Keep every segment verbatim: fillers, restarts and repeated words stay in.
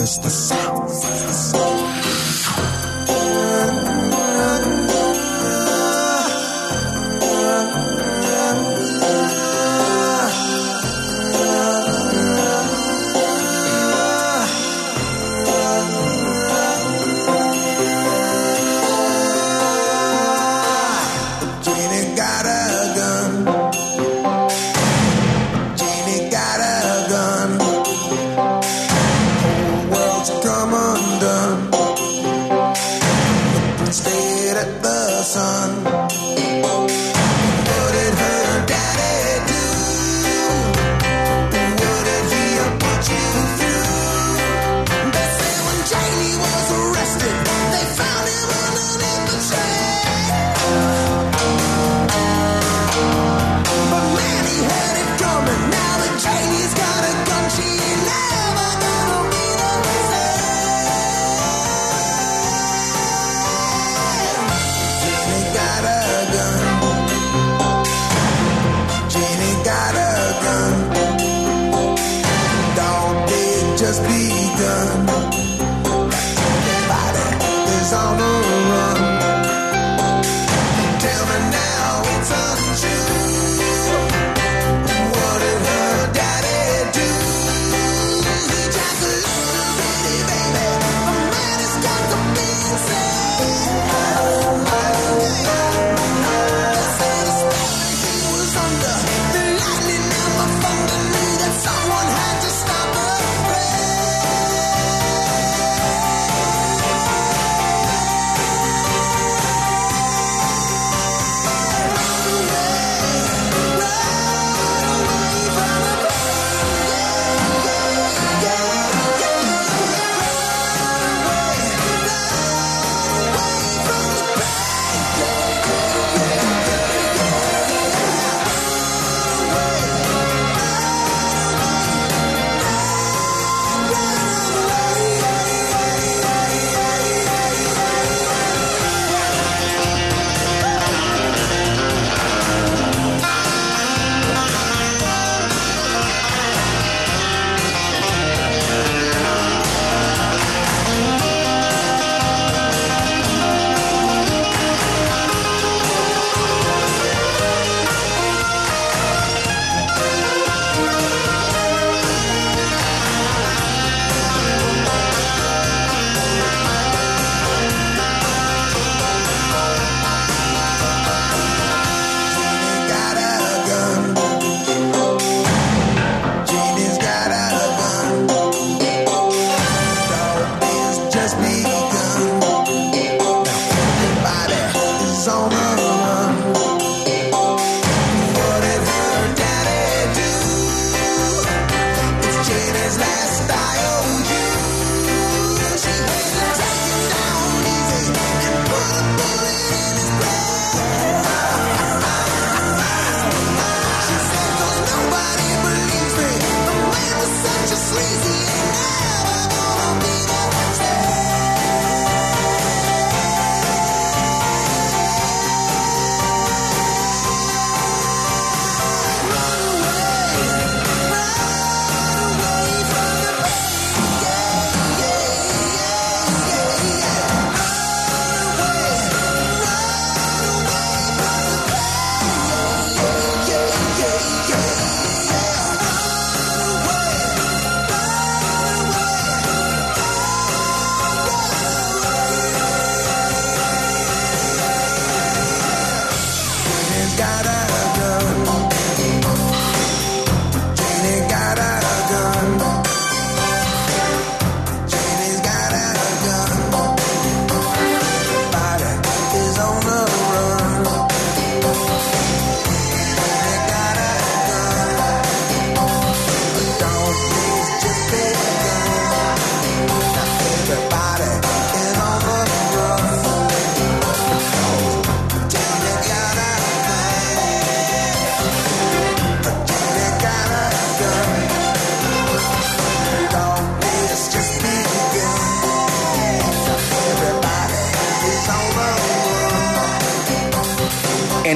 is the sound.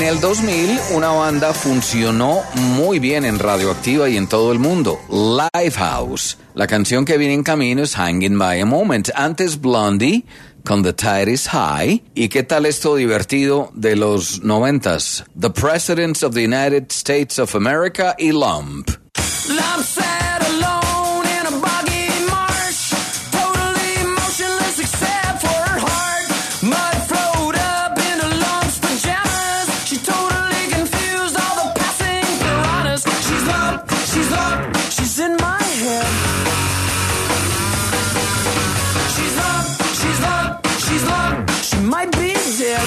En el dos mil, una banda funcionó muy bien en Radioactiva y en todo el mundo, Lifehouse. La canción que viene en camino es Hanging by a Moment. Antes Blondie con The Tide is High. ¿Y qué tal esto divertido de los noventas? The Presidents of the United States of America y Lump. Lump sat alone in a boggy marsh, totally motionless except for her heart. Mud flowed up into Lump's pajamas. She totally confused all the passing piranhas. She's Lump, she's Lump, she's in my head. She's Lump, she's Lump, she's Lump, she might be dead.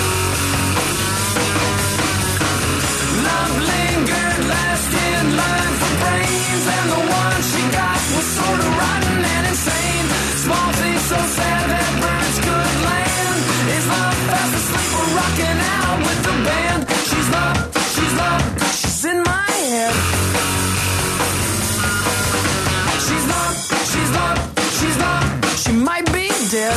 Lump lingered last in line for brains, and the one she got was sort of rotten and insane. Small thing so sad that birds could land. Is Lump fast asleep or rocking out with the band? She's Lump, she's Lump, she's in my head. She's Lump, she's Lump, she's Lump, she might be dead.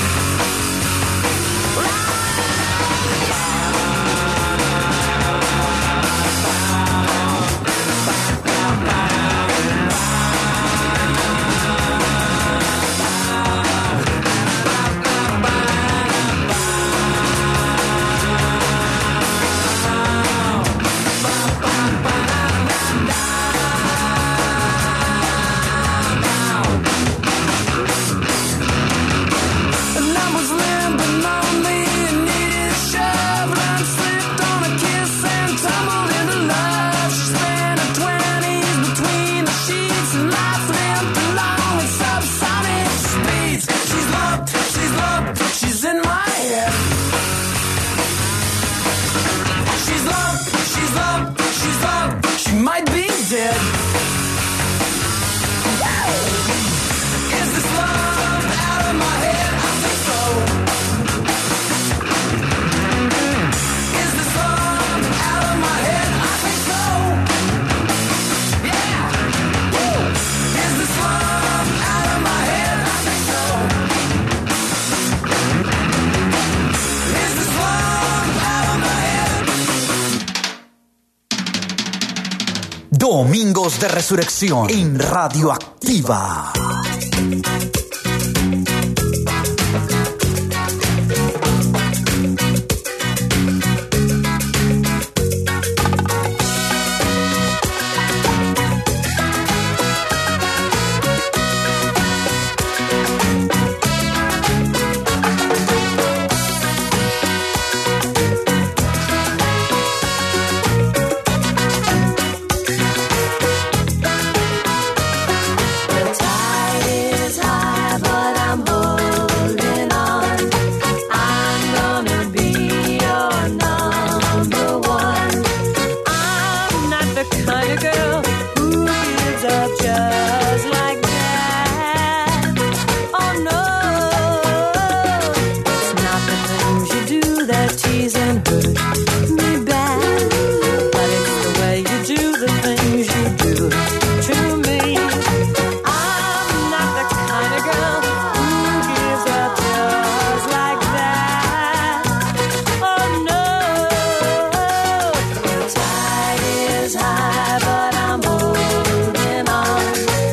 Domingos de Resurrección en Radioactiva. High, but I'm holding on.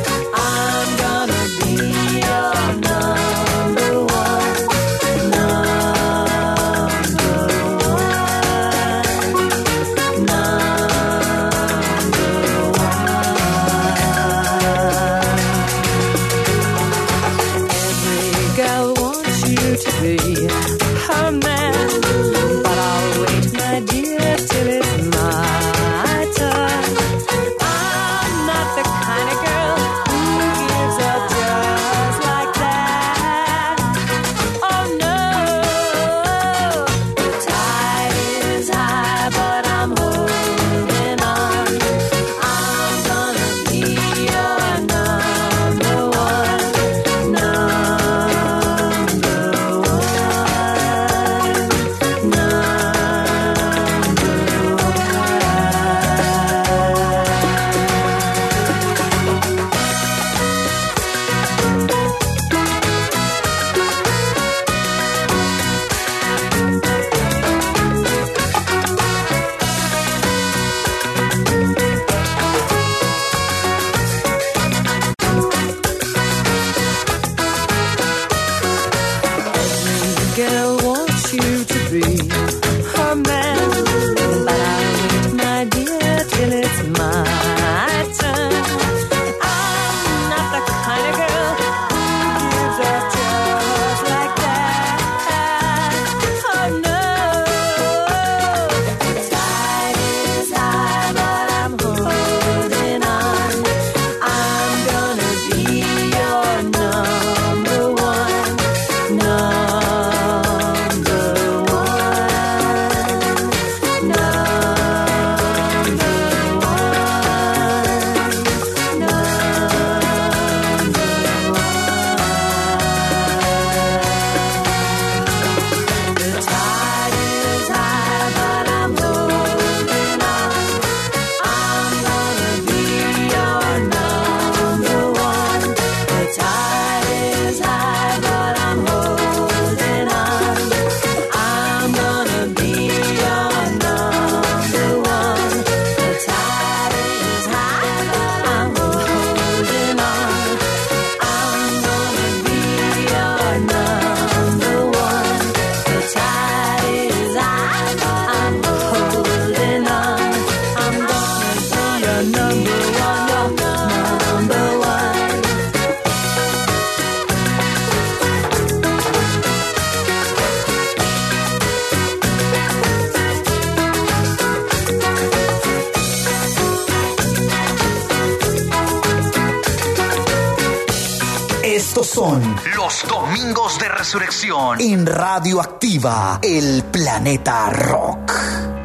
Estos son los Domingos de Resurrección en Radioactiva, el planeta rock.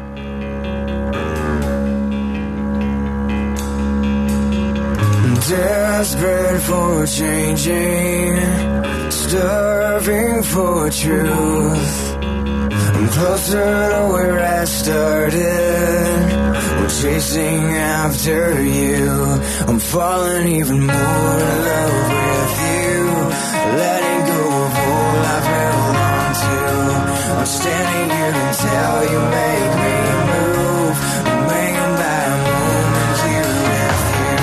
Desperate for changing, starving for truth. I'm closer to where I started. We're chasing after you. I'm falling even more in love with you. Letting go of all I've held on to. I'm standing here until you make me move. I'm hanging by a moment here with you.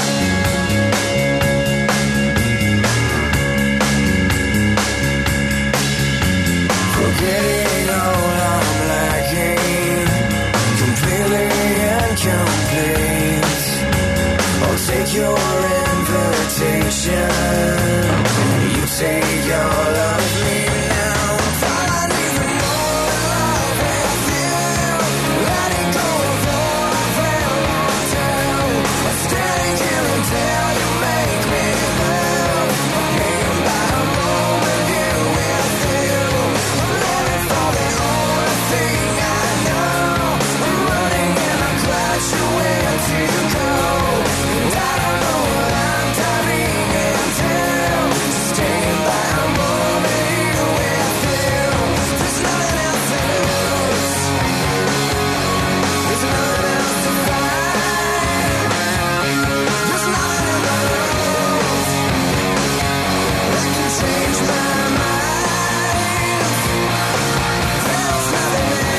Forgetting all I'm lacking, completely incomplete. I'll take your invitation, you take all of me now. I'm falling even more in love with you. Letting go of all I've held on to. I'm standing here until you make me move. I'm hanging by a moment here with you. I'm living for the only thing I know. I'm running and I'm glad you're where to go. And I don't know what I'm diving into. Staying by a moment here with you. There's nothing else to lose. There's nothing else to find. There's nothing else to lose. That can change my mind. There's nothing else.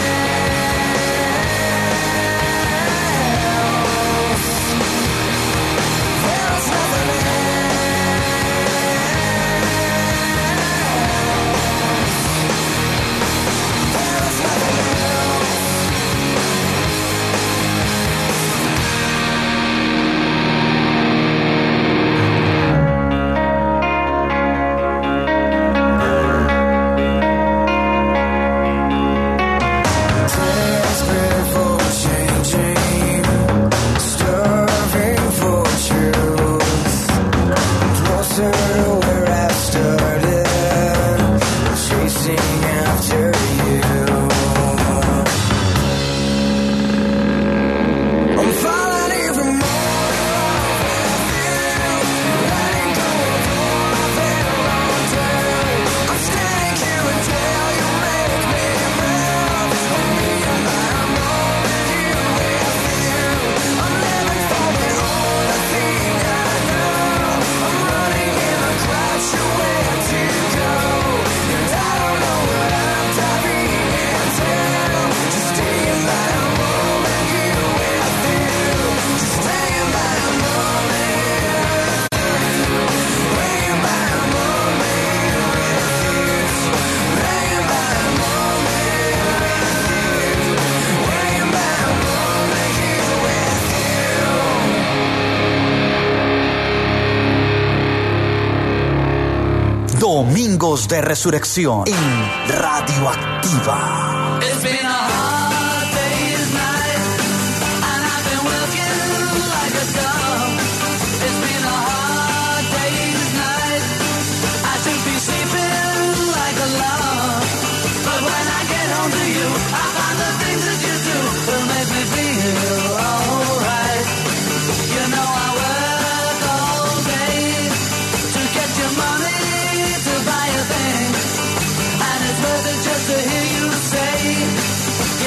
There's nothing else. There's nothing else. Desperate for changing, starving for truth. I'm closer to where I started, chasing after you. I'm falling even more in love with you. Letting go of all I've held on to. I'm standing here until you make me move. I'm being by a moment here with you. I'm living for the only thing I know. I'm running and I'm glad you're where to go. And I don't know what I'm diving into. Just staying by a moment here with you. Just staying by a moment. Hanging by a moment here with you. Hanging by a moment with you. Hanging by a moment here with you. Domingos de Resurrección en Radioactiva. It's been a hard day's night, and I've been working like a dog. It's been a hard day's night. I should be sleeping like a log. But when I get home to you, I find the things that you do will make me feel alright. You know I work all day to get your money to buy a thing, and it's worth it just to hear you say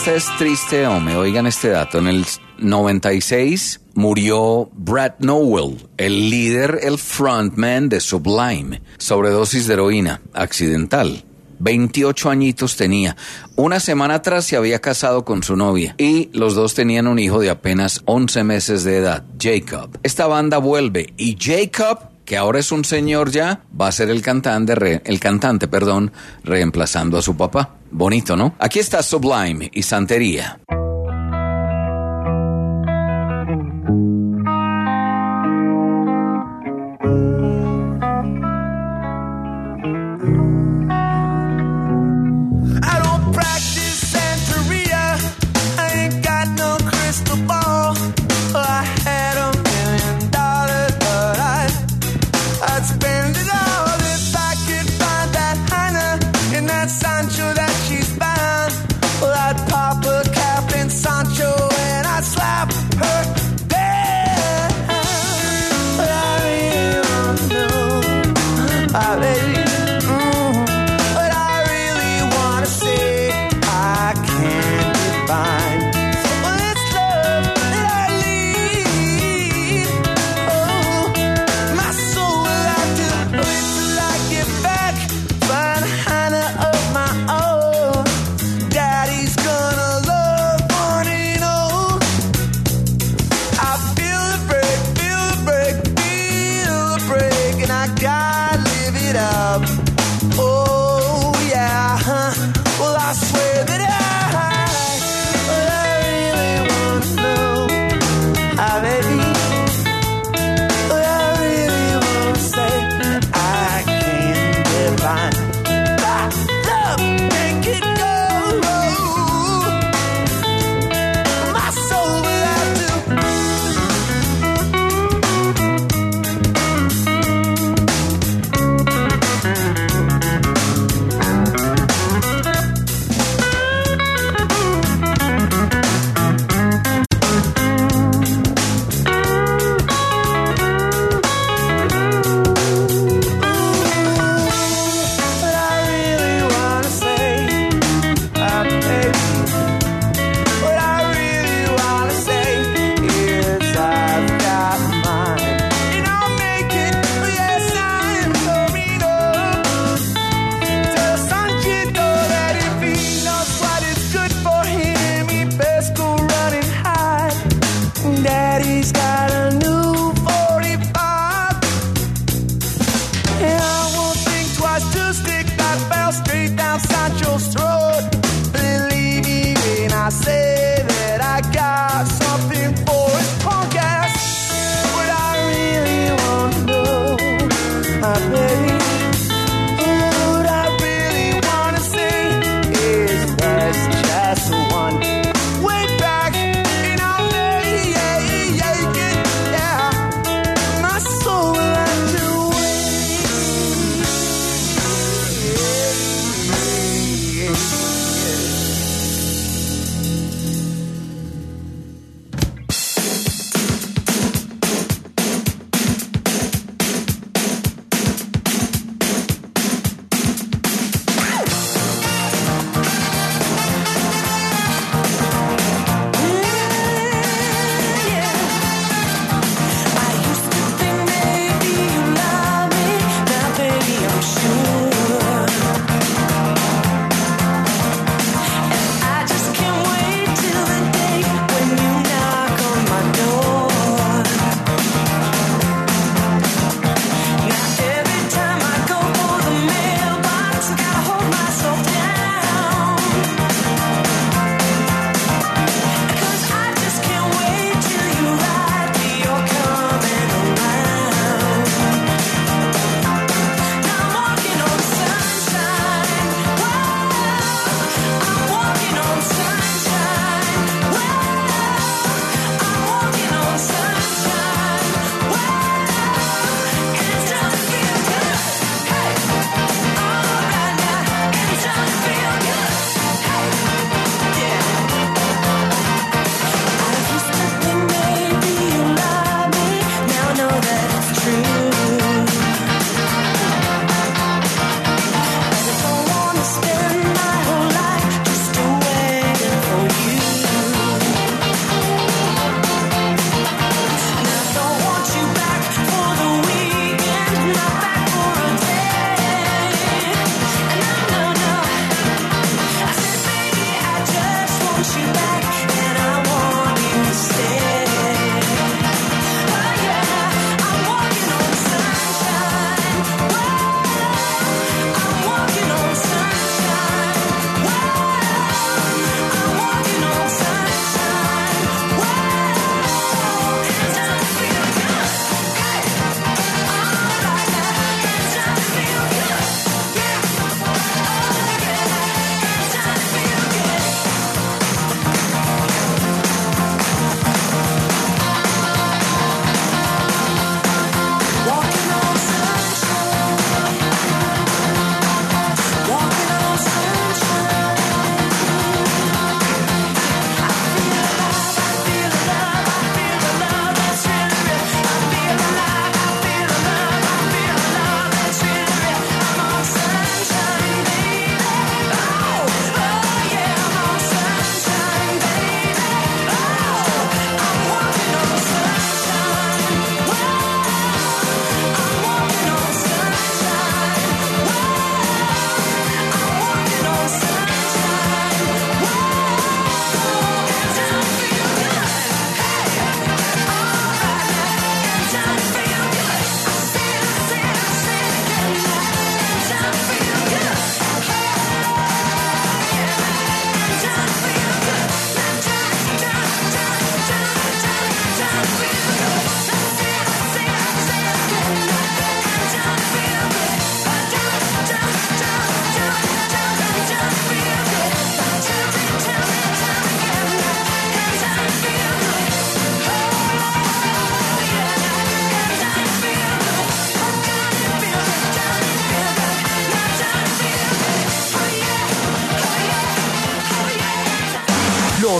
Este es triste, hombre. Oigan este dato. En el noventa y seis murió Brad Nowell, el líder, el frontman de Sublime. Sobredosis de heroína, accidental. veintiocho añitos tenía. Una semana atrás se había casado con su novia y los dos tenían un hijo de apenas once meses de edad, Jacob. Esta banda vuelve y Jacob, que ahora es un señor ya, va a ser el cantante, re, el cantante, perdón, reemplazando a su papá. Bonito, ¿no? Aquí está Sublime y Santería. Sancho that she's found. Well, I'd pop a cap and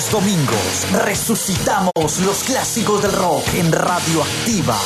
Los domingos resucitamos los clásicos del rock en Radioactiva.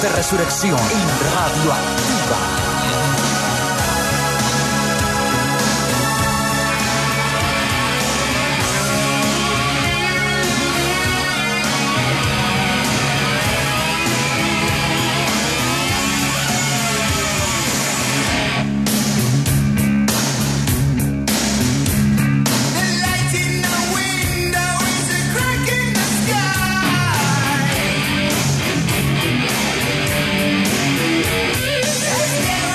de Resurrección en Radio Activa. Yeah.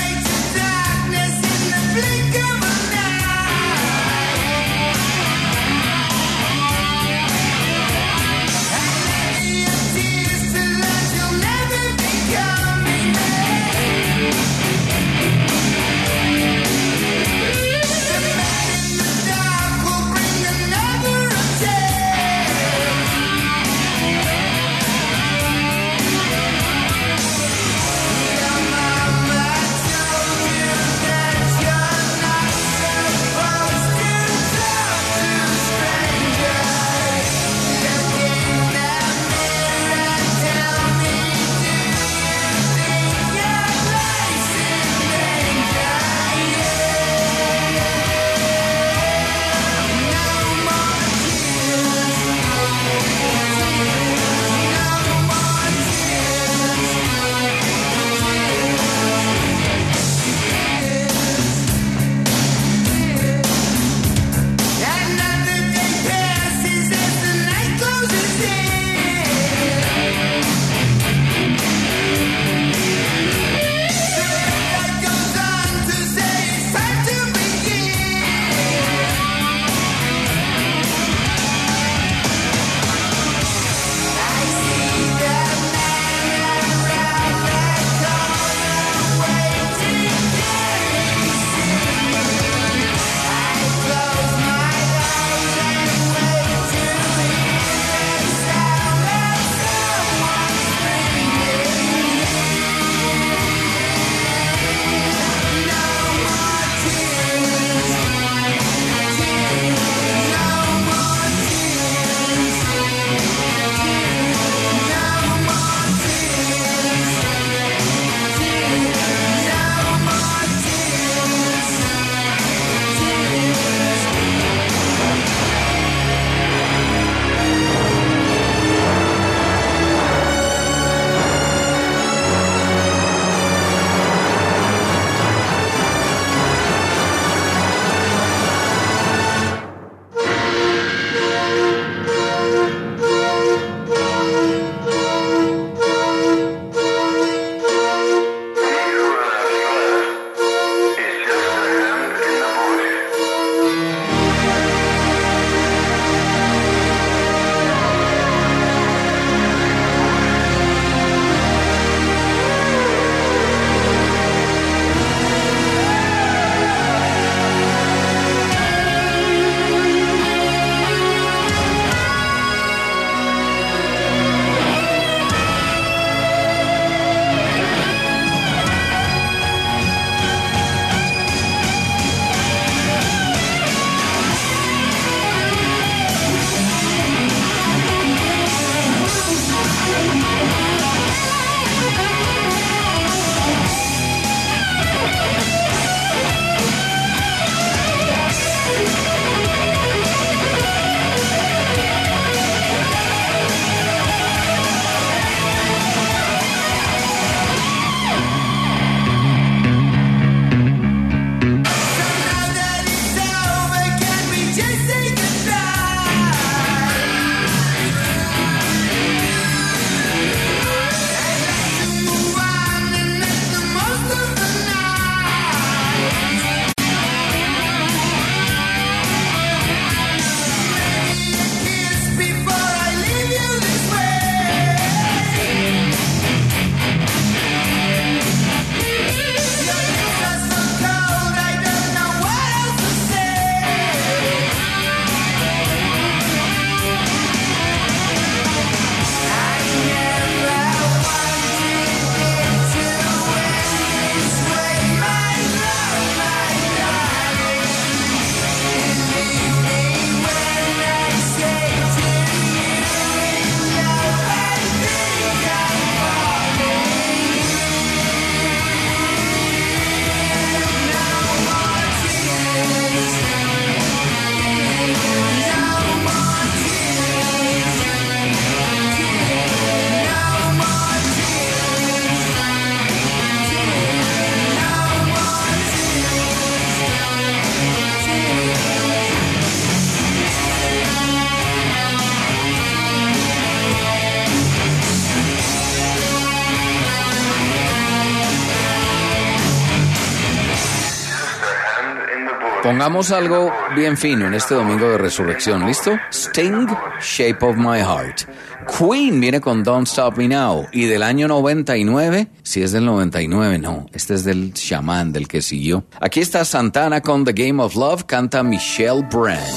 Pongamos algo bien fino en este domingo de resurrección, ¿listo? Sting, Shape of My Heart. Queen viene con Don't Stop Me Now. Y del año noventa y nueve, si es del noventa y nueve, no. Este es del Shaman, del que siguió. Aquí está Santana con The Game of Love, canta Michelle Branch.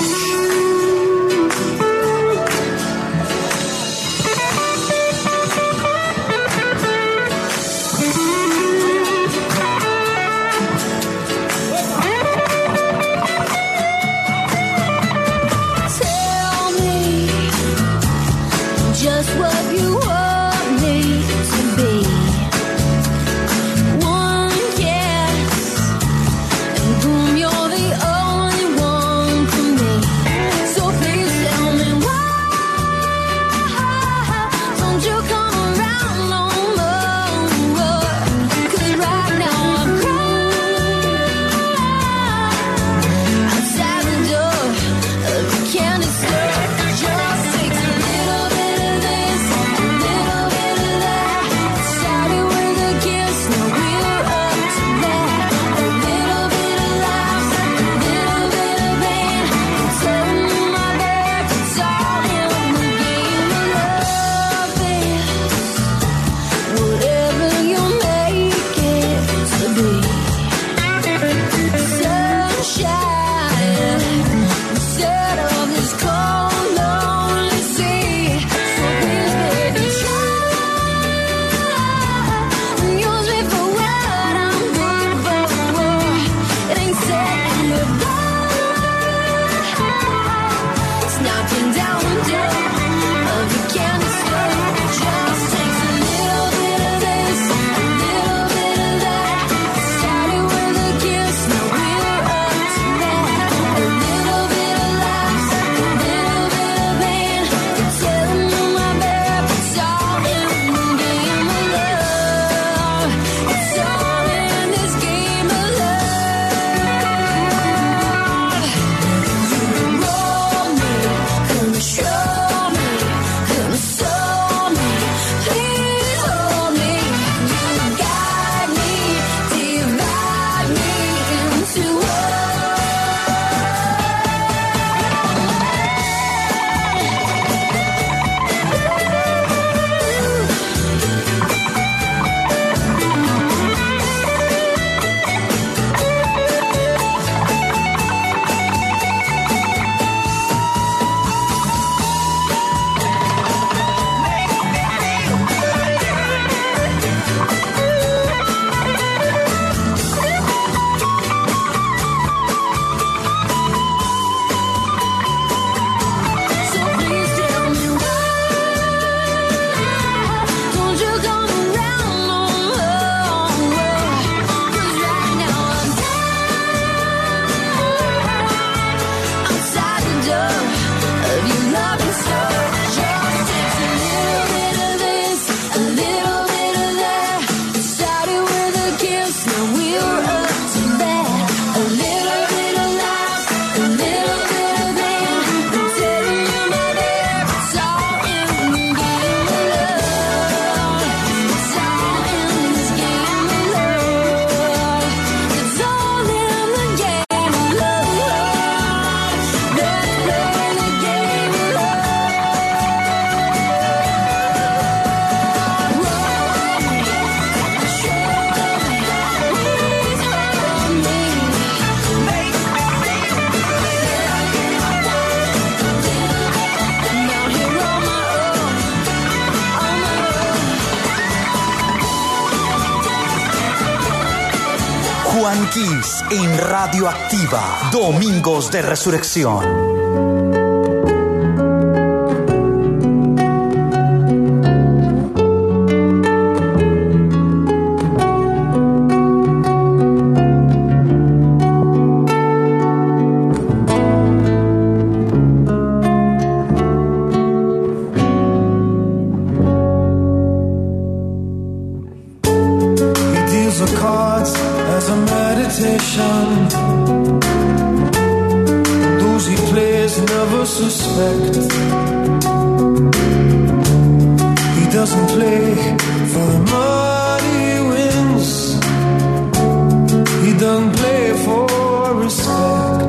Juan Kiss en Radioactiva, Domingos de Resurrección. Those he plays never suspect. He doesn't play for the money he wins. He doesn't play for respect.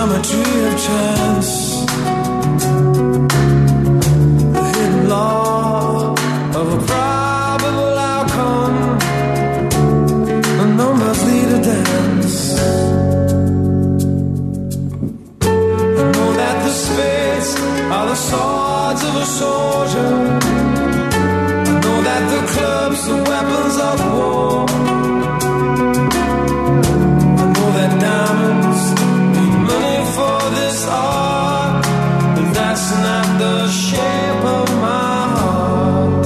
geometry of chance, the hidden law of a probable outcome. The numbers lead a dance. I know that the spades are the swords of a soldier. I know that the clubs are weapons of war. I know that diamonds need money for this art, but that's not the shape of my heart.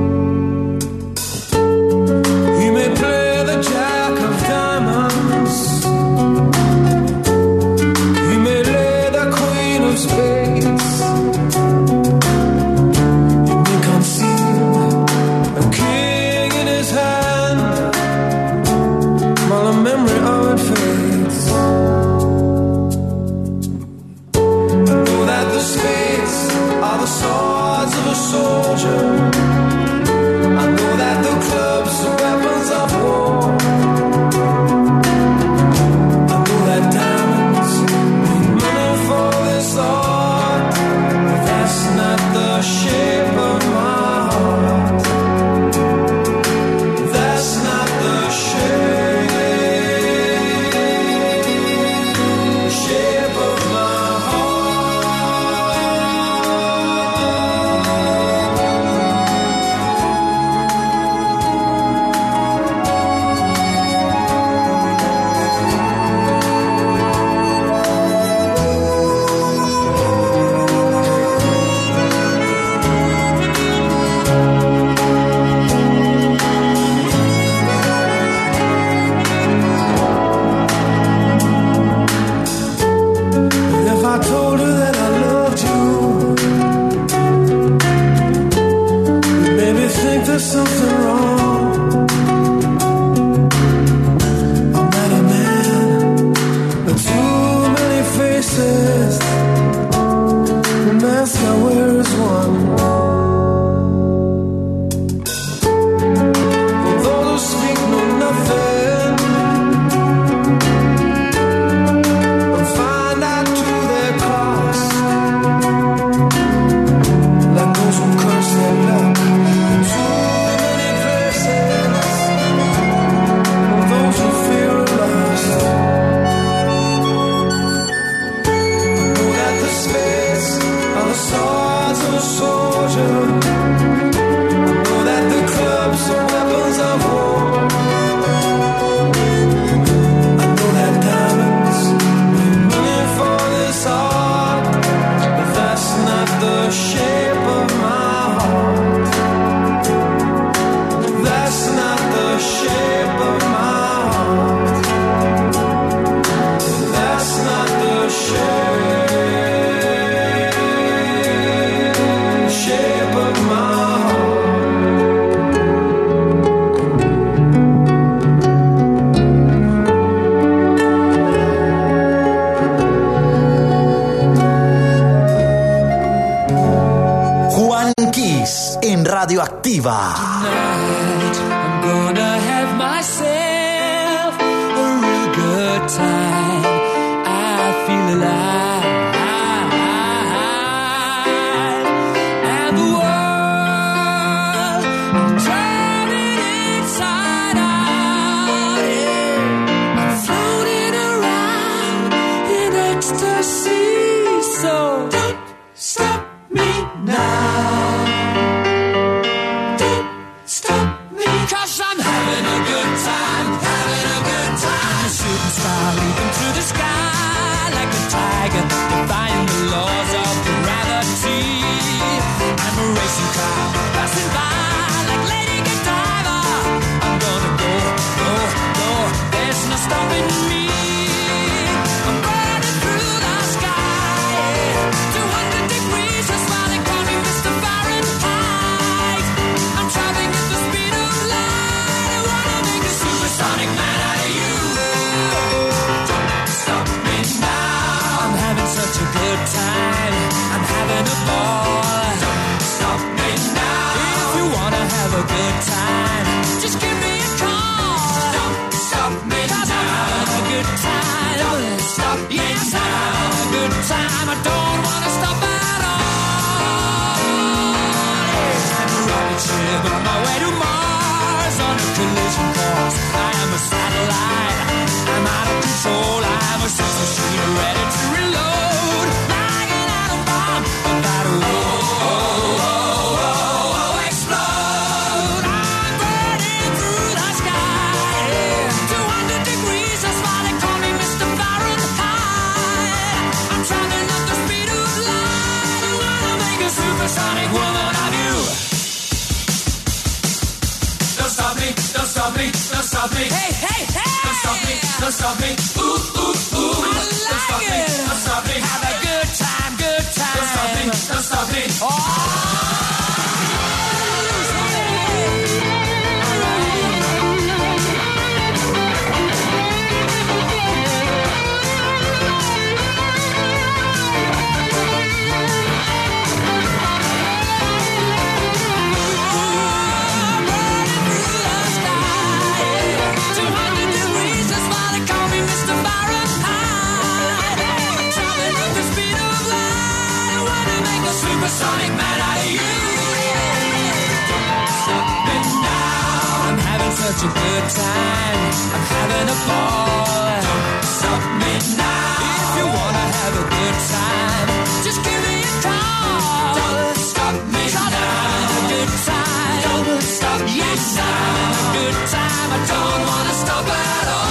You may play the jack of diamonds, you may lay the queen of spades, you may conceal a king in his hand while the memory of it fades. I know that the spades are the swords of a soldier. I know that the clubs are weapons of war. I know that diamonds need money for this art, but that's not the shape of my heart. That's not the shape, shape of my If I told her that I loved you, it made me think there's something wrong. I'm not a man with too many faces. The mask I wear is one. For those who speak know nothing and find out to their cost, like those who curse their luck in too many places, or those who feel lost. I know that the spades are the swords of a soldier. I know that the clubs are weapons of war. I know that diamonds need money for this art, but that's not the shape of my heart. That's not the shape of my heart. That's not the shape, shape of my heart. Juan Kiss en Radioactiva. Tonight, I'm gonna have myself a real good time. I feel alive. And the world, I'm turning inside out. Yeah. I'm floating around in ecstasy. So don't stop me now. Don't stop me, 'cause I'm having a good time, having a good time. A shooting star leaping through the sky like a tiger, defying the laws of gravity. I'm a racing car passing by like Lady Godiva. I'm gonna go, go, go. There's no stopping me. I'm burning through the sky, yeah. two hundred degrees, you're smiling, call me Mister Fahrenheit. I'm traveling at the speed of light. I wanna make a supersonic man out of you. Don't stop me now. I'm having such a good time. I'm having a ball. Don't stop me now. live on my way to Mars on a collision course. I am a satellite. I'm out of control. I'm a sex machine ready to reload. Like an atom bomb about to oh, oh, oh, oh, explode. I'm burning through the sky. two hundred degrees, that's why they call me Mister Fahrenheit. I'm traveling at the speed of light. I wanna make a supersonic woman of you. Don't stop me, don't stop me, don't stop me. Hey, hey, hey! Don't stop me, don't stop me. Ooh, ooh, ooh. I Don't stop like me, it. don't stop me. Have a good time, good time. Don't stop me, don't stop me. two hundred degrees, that's why they call me Mister Fahrenheit. Traveling at the speed of light. I wanna make a supersonic man out of you. Stop me now. I'm having such a good time. I'm having a ball. Don't stop me now. If you wanna have a good time, just give me a call. Don't stop me Try to now. have a good time. Don't stop me Yes, now. I'm having a good time. I don't wanna stop at all.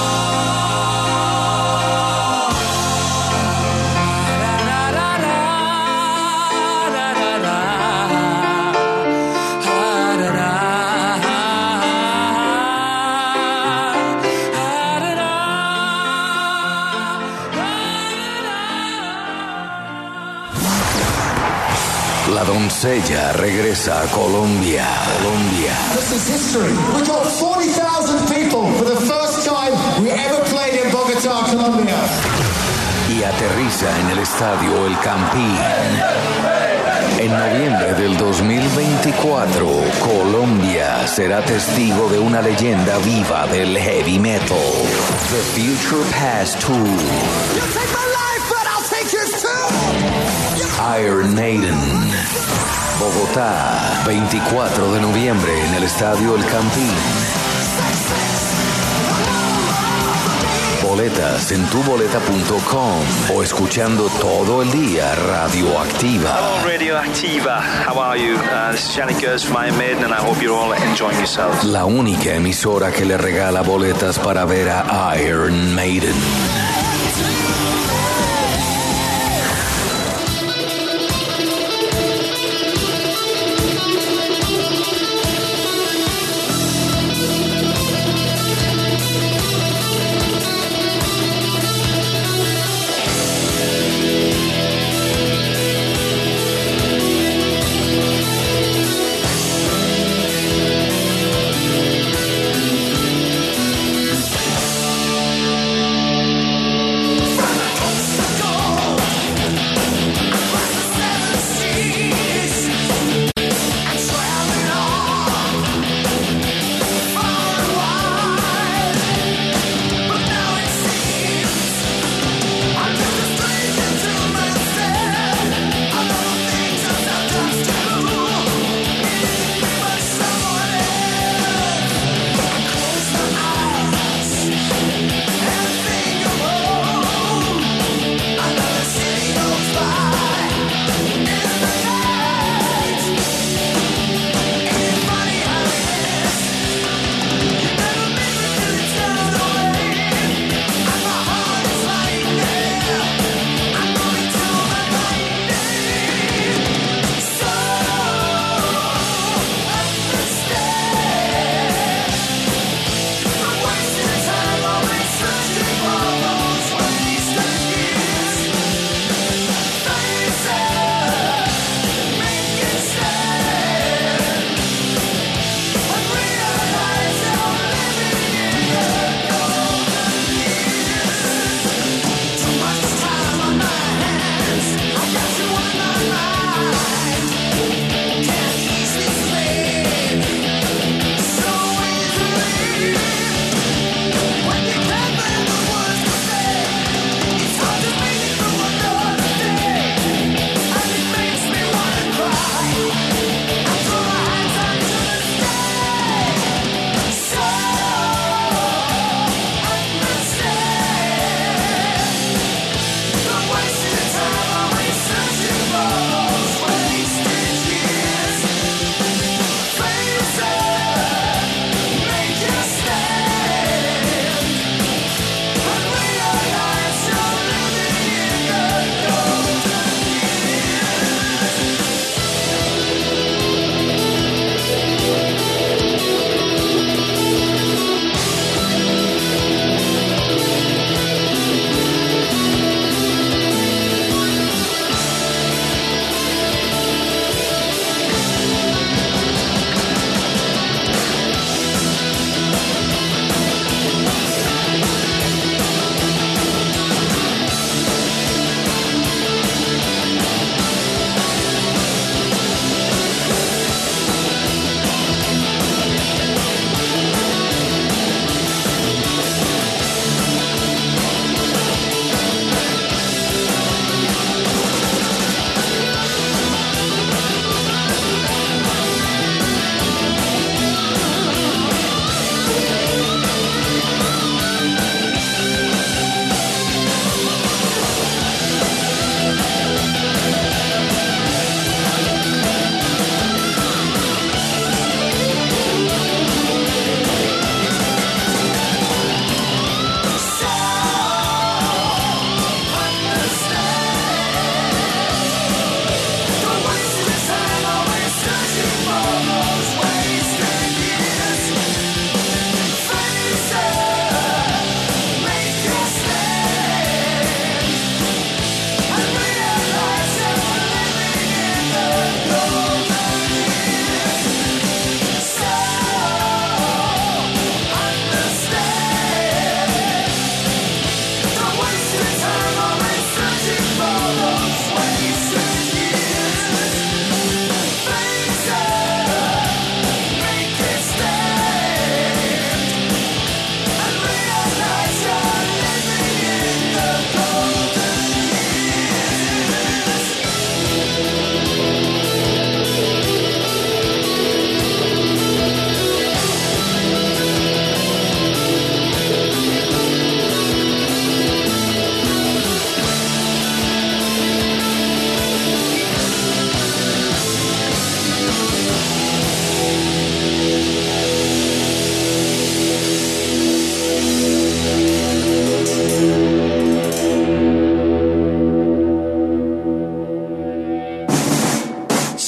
La doncella regresa a Colombia. Colombia. This is history. We got forty thousand people for the first time we ever played in Bogotá, Colombia. Y aterriza en el estadio El Campín. En noviembre del dos mil veinticuatro, Colombia será testigo de una leyenda viva del heavy metal. The Future Past Tour. You take my life, but I'll take yours too. Iron Maiden. Bogotá, veinticuatro de noviembre en el estadio El Campín. Boletas en tuboleta punto com o escuchando todo el día Radioactiva. Hello, Radioactiva. How are you? Uh, this is Yannick Gers from Iron Maiden, and I hope you're all enjoying yourselves. La única emisora que le regala boletas para ver a Iron Maiden.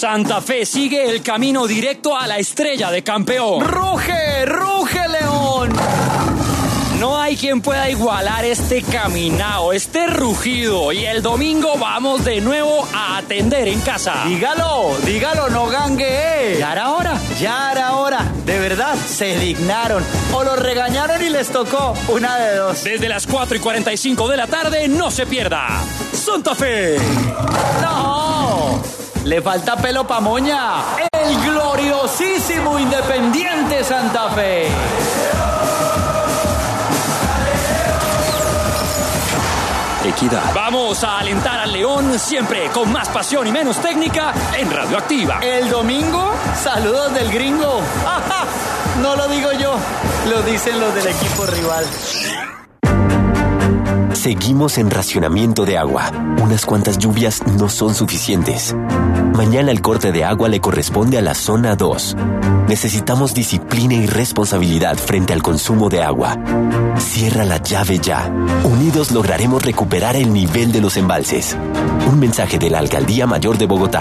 Santa Fe sigue el camino directo a la estrella de campeón. ¡Ruge! ¡Ruge, León! No hay quien pueda igualar este caminao, este rugido. Y el domingo vamos de nuevo a atender en casa. Dígalo, dígalo, no gangue. ¿Ya era hora? Ya era hora. De verdad, se dignaron. O los regañaron y les tocó. Una de dos. Desde las cuatro y cuarenta y cinco de la tarde, no se pierda Santa Fe. ¡No! Le falta pelo pa' moña. El gloriosísimo Independiente Santa Fe. Equidad. Vamos a alentar al León siempre con más pasión y menos técnica en Radioactiva. El domingo, saludos del gringo. ¡Ajá! No lo digo yo, lo dicen los del equipo rival. Seguimos en racionamiento de agua. Unas cuantas lluvias no son suficientes. Mañana el corte de agua le corresponde a la zona dos. Necesitamos disciplina y responsabilidad frente al consumo de agua. Cierra la llave ya. Unidos lograremos recuperar el nivel de los embalses. Un mensaje de la Alcaldía Mayor de Bogotá.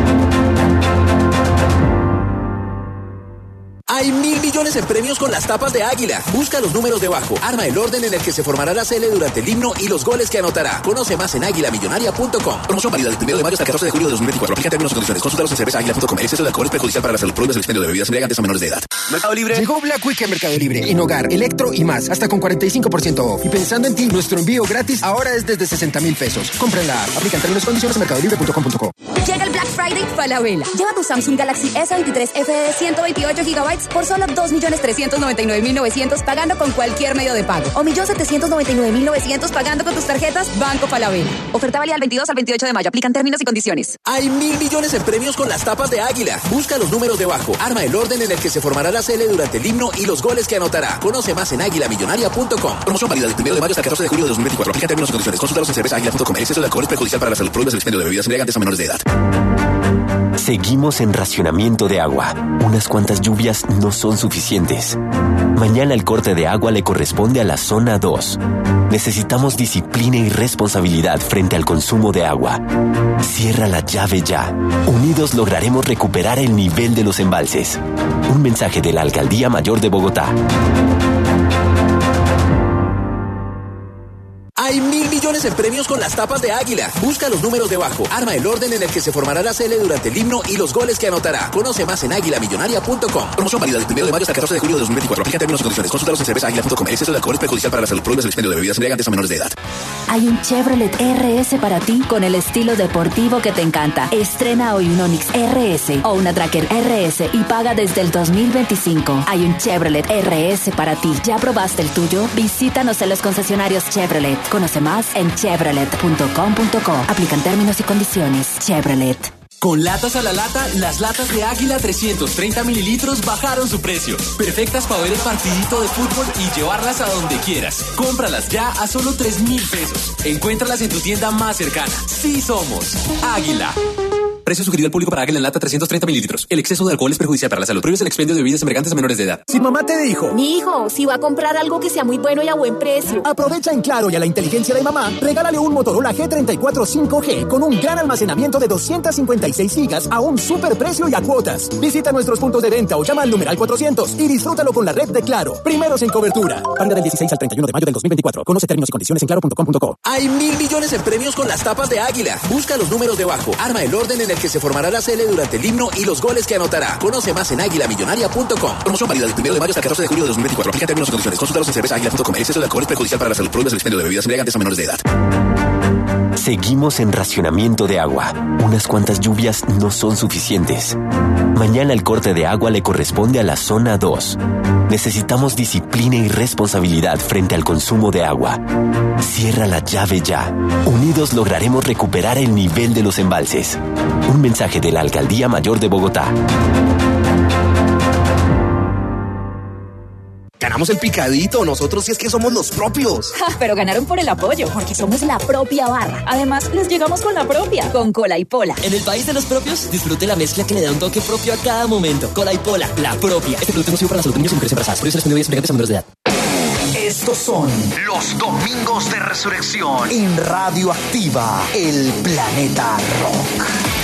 Hay mil millones en premios con las tapas de Águila. Busca los números debajo. Arma el orden en el que se formará la cele durante el himno y los goles que anotará. Conoce más en águila millonaria punto com. Promoción válida del primero de mayo hasta el catorce de julio de dos mil veinticuatro. Aplica términos y condiciones. Consultalos en cerveza águila punto com. El exceso de alcohol es perjudicial para la salud. Prohíbe el expendio de bebidas embriagantes a menores de edad. Mercado Libre. Llegó Black Week en Mercado Libre. En hogar, electro y más. Hasta con cuarenta y cinco por ciento off. Y pensando en ti, nuestro envío gratis ahora es desde sesenta mil pesos. Compra en la app. Aplica términos y condiciones en mercado libre punto com punto co. Llega el Black Friday Falabella. Lleva tu Samsung Galaxy S veintitrés F E de ciento veintiocho gigabytes por solo dos millones trescientos noventa y nueve mil novecientos pagando con cualquier medio de pago. O un millón setecientos noventa y nueve mil novecientos pagando con tus tarjetas Banco Falabella. Oferta válida del veintidós al veintiocho de mayo. Aplican términos y condiciones. Hay mil millones en premios con las tapas de Águila. Busca los números debajo. Arma el orden en el que se formará la cele durante el himno y los goles que anotará. Conoce más en águila millonaria punto com. Promoción válida del primero de mayo hasta el catorce de julio de dos mil veinticuatro. Aplica términos y condiciones. Consultalos en cerveza águila punto com. El exceso de alcohol es perjudicial para la salud. Prohíbe el expendio de bebidas embriagantes a menores de edad. Seguimos en racionamiento de agua. Unas cuantas lluvias no son suficientes. Mañana el corte de agua le corresponde a la zona dos. Necesitamos disciplina y responsabilidad frente al consumo de agua. Cierra la llave ya. Unidos lograremos recuperar el nivel de los embalses. Un mensaje de la Alcaldía Mayor de Bogotá. Hay mil millones en premios con las tapas de Águila. Busca los números debajo. Arma el orden en el que se formará la cele durante el himno y los goles que anotará. Conoce más en águila millonaria punto com. Promoción válida del primero de mayo hasta el catorce de julio de dos mil veinticuatro. Aplica términos y condiciones. Consultalos en cerveza águila punto com. El exceso de alcohol es perjudicial para la salud. Prohíbe el expendio de bebidas embriagantes a menores de edad. Hay un Chevrolet R S para ti con el estilo deportivo que te encanta. Estrena hoy un Onix R S o una Tracker R S y paga desde el dos mil veinticinco. Hay un Chevrolet R S para ti. ¿Ya probaste el tuyo? Visítanos en los concesionarios Chevrolet. Conoce más en chevrolet punto com punto co. Aplican términos y condiciones. Chevrolet. Con latas a la lata, las latas de Águila trescientos treinta mililitros bajaron su precio. Perfectas para ver el partidito de fútbol y llevarlas a donde quieras. Cómpralas ya a solo tres mil pesos. Encuéntralas en tu tienda más cercana. Sí somos Águila. Precio sugerido al público para Águila en lata trescientos treinta mililitros. El exceso de alcohol es perjudicial para la salud. Prohíbe el expendio de bebidas embriagantes a menores de edad. Si mamá te dijo, mi hijo, si va a comprar algo que sea muy bueno y a buen precio, aprovecha en Claro y a la inteligencia de mamá, regálale un Motorola G treinta y cuatro cinco G con un gran almacenamiento de doscientos cincuenta y seis gigas a un super precio y a cuotas. Visita nuestros puntos de venta o llama al numeral cuatrocientos y disfrútalo con la red de Claro. Primeros en cobertura. Válida del dieciséis al treinta y uno de mayo del dos mil veinticuatro. Conoce términos y condiciones en claro punto com punto co. Hay mil millones en premios con las tapas de Águila. Busca los números debajo. Arma el orden en el que se formará la cele durante el himno y los goles que anotará. Conoce más en águila millonaria punto com. Promoción válida del primero de mayo hasta el catorce de julio de dos mil veinticuatro. Aplica términos y condiciones. Consultalos en cerveza águila punto com. El exceso de alcohol es perjudicial para la salud. Prohíbe el expendio de bebidas embriagantes a menores de edad. Seguimos en racionamiento de agua. Unas cuantas lluvias no son suficientes. Mañana el corte de agua le corresponde a la zona dos. Necesitamos disciplina y responsabilidad frente al consumo de agua. Cierra la llave ya. Unidos lograremos recuperar el nivel de los embalses. Un mensaje de la Alcaldía Mayor de Bogotá. Ganamos el picadito, nosotros sí es que somos los propios. Ja, pero ganaron por el apoyo, porque somos la propia barra. Además, les llegamos con la propia, con Cola y Pola. En el país de los propios, disfrute la mezcla que le da un toque propio a cada momento. Cola y Pola, la propia. Este producto es nocivo para la salud de niños y mujeres embarazadas. Por eso les bebidas embriagantes a menores de edad. Estos son los Domingos de Resurrección en Radioactiva, el planeta rock.